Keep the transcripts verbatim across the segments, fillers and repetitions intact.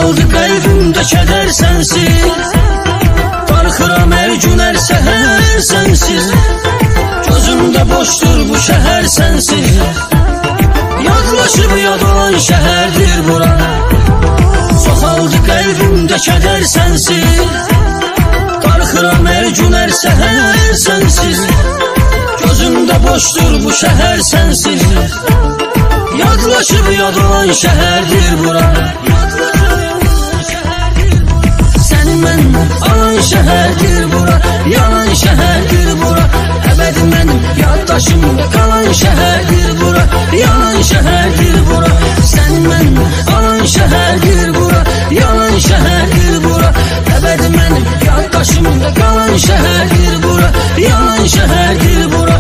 Çoxaldı qəlbimdə kədər sənsiz, darxıram hər gün hər səhər sənsiz. Gözümdə boşdur bu şəhər sənsiz, yadlaşıb yad olan şəhərdir bura. Çoxaldı qəlbimdə kədər sənsiz, darxıram hər gün hər səhər sənsiz. Gözümdə boşdur bu şəhər sənsiz, yadlaşıb yad olan şəhərdir bura. Səni mən alan şəhərdir bura, yalan şəhərdir bura. Əbədi mənim yaddaşımda qalan şəhərdir bura, yalan şəhərdir bura. Səni mən alan şəhərdir bura, yalan şəhərdir bura. Əbədi mənim yaddaşımda qalan şəhərdir bura, yalan şəhərdir bura.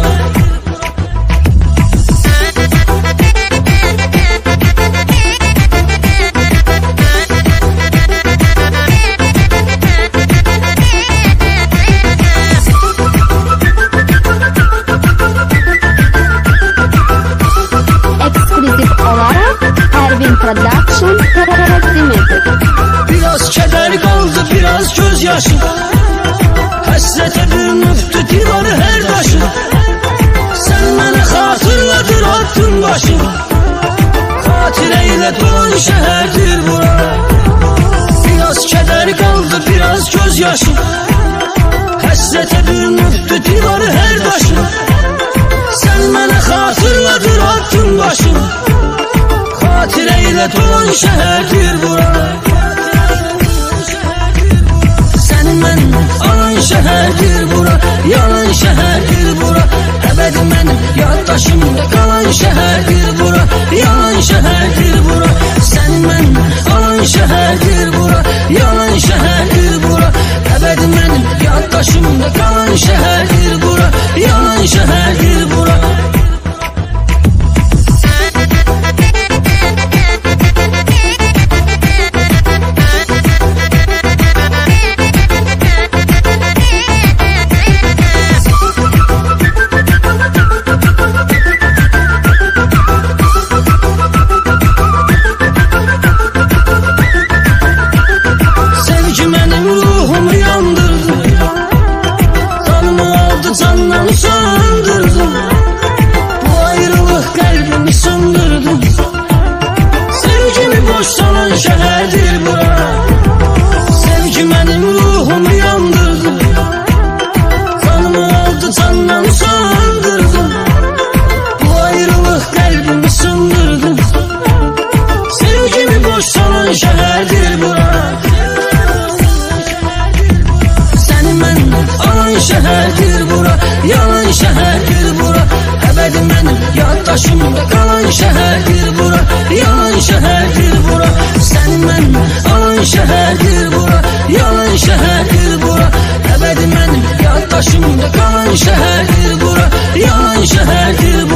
Production təqdim edir. Biraz kədər qaldı, biraz göz yaşı, həsrətə bürünübdü divarı hər daşı. Sən mənə xatırladır attın başı, xatirə ilə dolan şəhərdir bura. Biraz kədər qaldı, biraz göz yaşı, həsrətə bürünübdü divarı hər daşı. Sən mənə xatırladır attın başı, xatirə ilə dolan şəhərdir bura. Səni mən alan şəhərdir bura, yalan şəhərdir bura. Əbədi mənim yaddaşımda qalan şəhərdir bura, yalan şəhərdir bura. Səni mən alan şəhərdir bura, yalan şəhərdir bura. Əbədi mənim yaddaşımda qalan şəhərdir bura, yalan şəhərdir bura. Candan söndürdüm, bu ayrılıq qəlbimi söndürdüm. Sevgimi boş salan şəhərdir bura, sevgi mənim ruhumu yandırdı. Canımı aldı, candan söndürdüm, bu ayrılıq qəlbimi söndürdüm. Sevgimi boş salan şəhərdir bura. Səni mən alan şəhərdir bura, yalan şəhərdir bura. Əbədi mənim yaddaşımda qalan şəhərdir bura, yalan şəhərdir bura. Səni mən alan şəhərdir bura, yalan şəhərdir bura. Əbədi mənim yaddaşımda qalan şəhərdir bura, yalan şəhərdir bura.